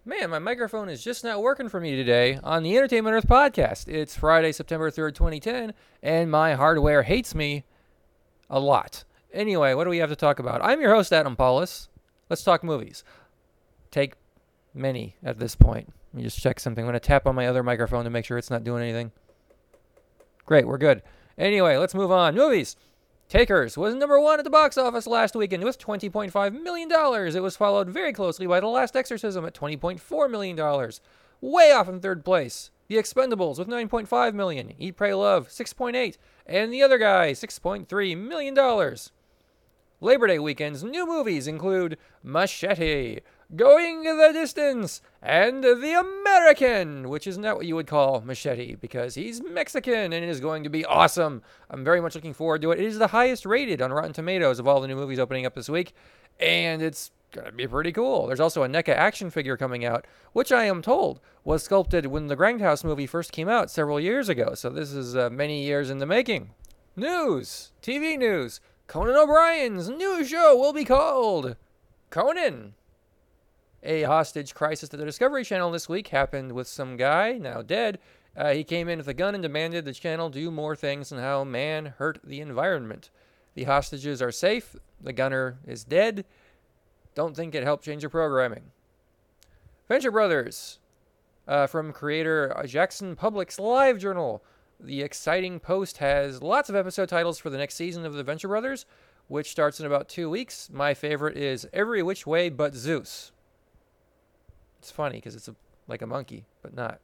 Man, my microphone is just not working for me today on the Entertainment Earth podcast. It's Friday, September 3rd, 2010, and my hardware hates me a lot. Anyway, what do we have to talk about? I'm your host, Adam Paulus. Let's talk movies. Take many at this point. Let me just check something. I'm going to tap on my other microphone to make sure it's not doing anything. Great, we're good. Anyway, let's move on. Movies. Takers was number one at the box office last weekend with $20.5 million. It was followed very closely by The Last Exorcism at $20.4 million. Way off in third place. The Expendables with $9.5 million. Eat, Pray, Love, $6.8. And The Other Guy, $6.3 million. Labor Day weekend's new movies include Machete, Going the Distance, and The American, which is not what you would call Machete because he's Mexican and it is going to be awesome. I'm very much looking forward to it. It is the highest rated on Rotten Tomatoes of all the new movies opening up this week, and it's going to be pretty cool. There's also a NECA action figure coming out, which I am told was sculpted when the Grindhouse movie first came out several years ago, so this is many years in the making. News. TV news. Conan O'Brien's new show will be called Conan. A hostage crisis at the Discovery Channel this week happened with some guy, now dead. He came in with a gun and demanded the channel do more things on how man hurt the environment. The hostages are safe. The gunner is dead. Don't think it helped change the programming. Venture Brothers, from creator Jackson Public's Live Journal. The exciting post has lots of episode titles for the next season of the Venture Brothers, which starts in about 2 weeks. My favorite is Every Which Way But Zeus. It's funny because it's like a monkey, but not.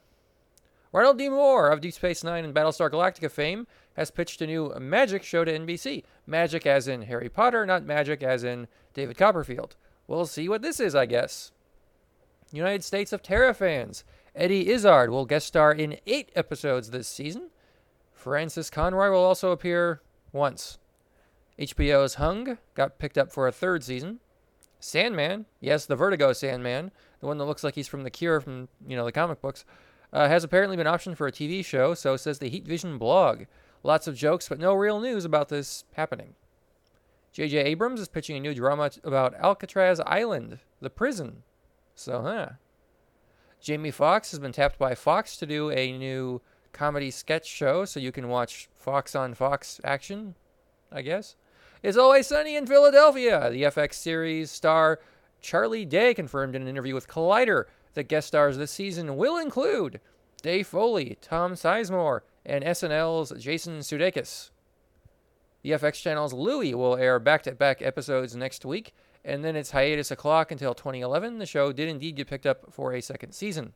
Ronald D. Moore of Deep Space Nine and Battlestar Galactica fame has pitched a new magic show to NBC. Magic as in Harry Potter, not magic as in David Copperfield. We'll see what this is, I guess. United States of Terra fans. Eddie Izzard will guest star in 8 episodes this season. Francis Conroy will also appear once. HBO's Hung got picked up for a 3rd season. Sandman, yes, the Vertigo Sandman, the one that looks like he's from The Cure from, the comic books, has apparently been optioned for a TV show, so says the Heat Vision blog. Lots of jokes, but no real news about this happening. J.J. Abrams is pitching a new drama about Alcatraz Island, the prison. So, Jamie Foxx has been tapped by Fox to do a new comedy sketch show, so you can watch Fox on Fox action, I guess. It's Always Sunny in Philadelphia. The FX series star Charlie Day confirmed in an interview with Collider that guest stars this season will include Dave Foley, Tom Sizemore, and SNL's Jason Sudeikis. The FX channel's Louie will air back-to-back episodes next week, and then it's hiatus o'clock until 2011. The show did indeed get picked up for a 2nd season.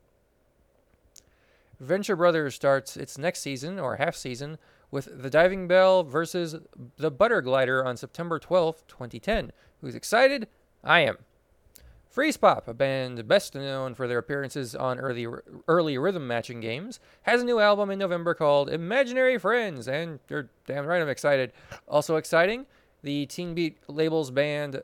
Venture Brothers starts its next season, or half season, with The Diving Bell versus The Butter Glider on September 12th, 2010. Who's excited? I am. Freeze Pop, a band best known for their appearances on early rhythm matching games, has a new album in November called Imaginary Friends, and you're damn right I'm excited. Also exciting, the Teen Beat label's band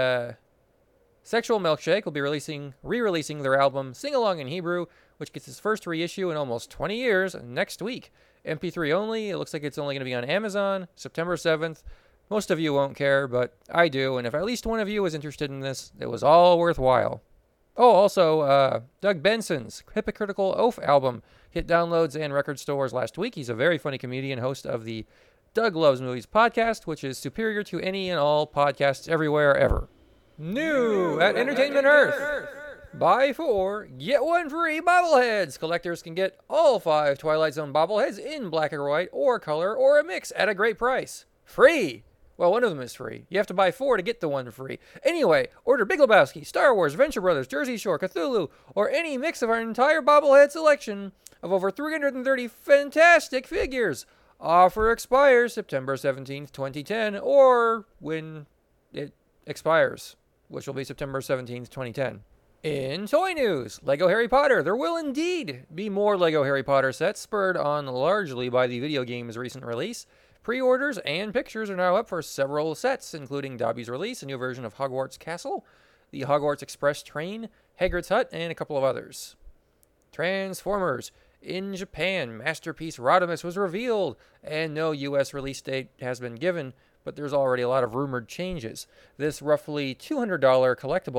Sexual Milkshake will be re-releasing their album Sing Along in Hebrew, which gets its first reissue in almost 20 years next week. MP3 only. It looks like it's only going to be on Amazon, September 7th. Most of you won't care, but I do, and if at least one of you was interested in this, it was all worthwhile. Oh, also, Doug Benson's Hypocritical Oath album hit downloads and record stores last week. He's a very funny comedian, host of the Doug Loves Movies podcast, which is superior to any and all podcasts everywhere ever. New at Entertainment Earth. Buy 4, get 1 free bobbleheads. Collectors can get all 5 Twilight Zone bobbleheads in black or white or color or a mix at a great price. Free! Well, one of them is free. You have to buy 4 to get the one free. Anyway, order Big Lebowski, Star Wars, Venture Brothers, Jersey Shore, Cthulhu, or any mix of our entire bobblehead selection of over 330 fantastic figures. Offer expires September 17th, 2010, or when it expires, which will be September 17th, 2010. In toy news, Lego Harry Potter. There will indeed be more Lego Harry Potter sets, spurred on largely by the video game's recent release. Pre-orders and pictures are now up for several sets, including Dobby's release, a new version of Hogwarts Castle, the Hogwarts Express Train, Hagrid's Hut, and a couple of others. Transformers. In Japan, Masterpiece Rodimus was revealed, and no U.S. release date has been given, but there's already a lot of rumored changes. This roughly $200 collectible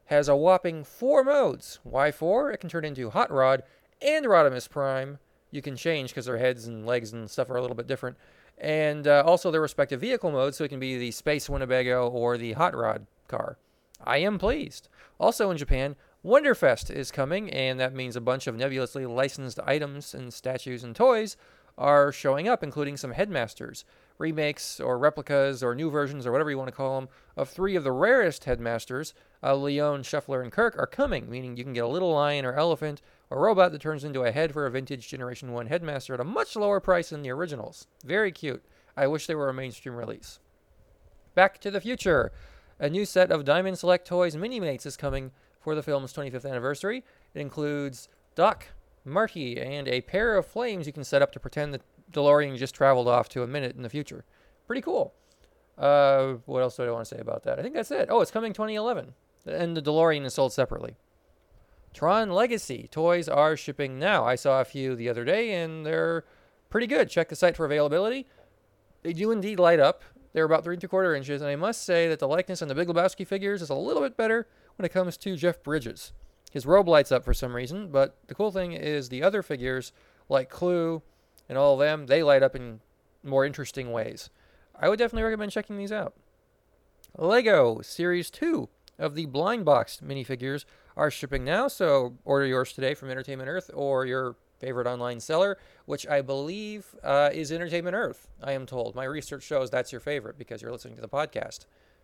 has a whopping 4 modes. Why 4? It can turn into Hot Rod and Rodimus Prime. You can change because their heads and legs and stuff are a little bit different. And also their respective vehicle modes, so it can be the Space Winnebago or the Hot Rod car. I am pleased. Also in Japan, Wonderfest is coming, and that means a bunch of nebulously licensed items and statues and toys are showing up, including some Headmasters, remakes or replicas or new versions or whatever you want to call them, of 3 of the rarest Headmasters, Leon, Shuffler, and Kirk, are coming, meaning you can get a little lion or elephant or robot that turns into a head for a vintage Generation 1 Headmaster at a much lower price than the originals. Very cute. I wish they were a mainstream release. Back to the Future. A new set of Diamond Select Toys Mini-Mates is coming for the film's 25th anniversary. It includes Doc, Marty, and a pair of flames you can set up to pretend the DeLorean just traveled off to a minute in the future. Pretty cool. What else do I want to say about that? I think that's it. Oh, it's coming 2011. And the DeLorean is sold separately. Tron Legacy toys are shipping now. I saw a few the other day, and they're pretty good. Check the site for availability. They do indeed light up. They're about 3 3/4 inches, and I must say that the likeness on the Big Lebowski figures is a little bit better when it comes to Jeff Bridges. His robe lights up for some reason, but the cool thing is the other figures, like Clue and all of them, they light up in more interesting ways. I would definitely recommend checking these out. Lego Series 2 of the Blind Box minifigures are shipping now, so order yours today from Entertainment Earth or your favorite online seller, which I believe is Entertainment Earth, I am told. My research shows that's your favorite because you're listening to the podcast.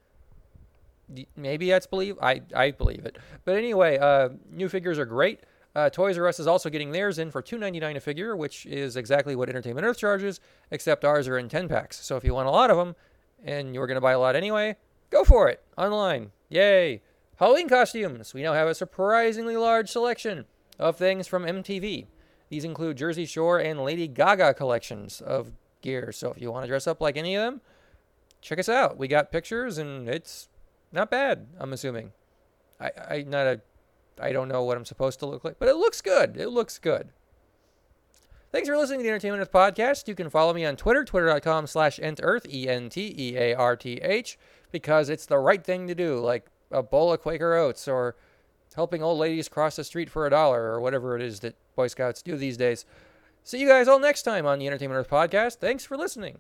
Maybe that's believe. I believe it. But anyway, new figures are great. Toys R Us is also getting theirs in for $2.99 a figure, which is exactly what Entertainment Earth charges, except ours are in 10 packs. So if you want a lot of them, and you're going to buy a lot anyway, go for it. Online. Yay. Halloween costumes. We now have a surprisingly large selection of things from MTV. These include Jersey Shore and Lady Gaga collections of gear. So if you want to dress up like any of them, check us out. We got pictures, and it's not bad, I'm assuming. I don't know what I'm supposed to look like, but it looks good. It looks good. Thanks for listening to the Entertainment Earth podcast. You can follow me on Twitter, twitter.com/entearth, ENTEARTH, because it's the right thing to do, like a bowl of Quaker Oats or helping old ladies cross the street for $1 or whatever it is that Boy Scouts do these days. See you guys all next time on the Entertainment Earth podcast. Thanks for listening.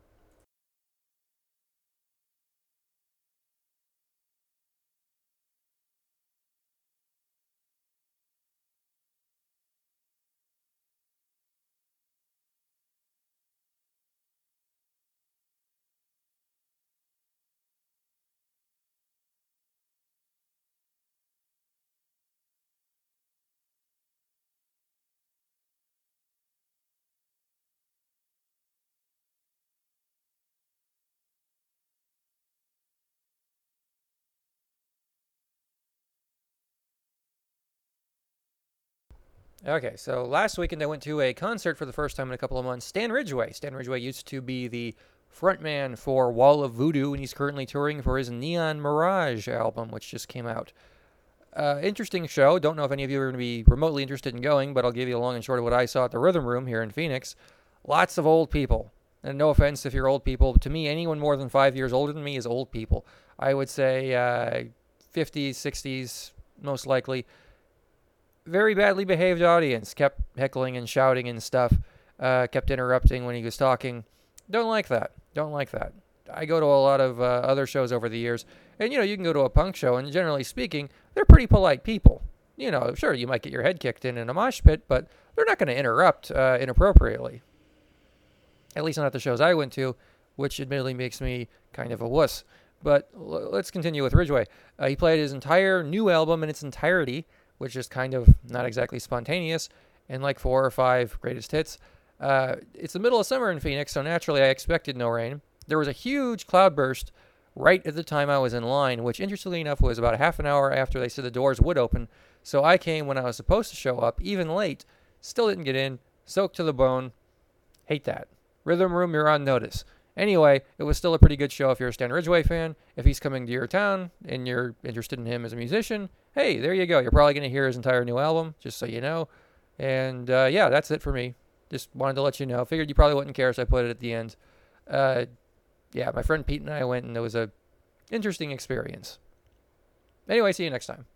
Okay, so last weekend I went to a concert for the first time in a couple of months. Stan Ridgway. Stan Ridgway used to be the frontman for Wall of Voodoo, and he's currently touring for his Neon Mirage album, which just came out. Interesting show. Don't know if any of you are going to be remotely interested in going, but I'll give you a long and short of what I saw at the Rhythm Room here in Phoenix. Lots of old people. And no offense if you're old people. To me, anyone more than 5 years older than me is old people. I would say 50s, 60s, most likely. Very badly behaved audience. Kept heckling and shouting and stuff. Kept interrupting when he was talking. Don't like that. Don't like that. I go to a lot of other shows over the years, and you can go to a punk show, and generally speaking, they're pretty polite people. Sure, you might get your head kicked in a mosh pit, but they're not going to interrupt inappropriately. At least not at the shows I went to, which admittedly makes me kind of a wuss. But let's continue with Ridgway. He played his entire new album in its entirety, which is kind of not exactly spontaneous, and like 4 or 5 greatest hits. It's the middle of summer in Phoenix, so naturally I expected no rain. There was a huge cloudburst right at the time I was in line, which interestingly enough was about a half an hour after they said the doors would open. So I came when I was supposed to show up, even late, still didn't get in, soaked to the bone. Hate that. Rhythm Room, you're on notice. Anyway, it was still a pretty good show if you're a Stan Ridgway fan. If he's coming to your town and you're interested in him as a musician, hey, there you go. You're probably going to hear his entire new album, just so you know. And yeah, that's it for me. Just wanted to let you know. Figured you probably wouldn't care, so I put it at the end. Yeah, my friend Pete and I went, and it was a interesting experience. Anyway, see you next time.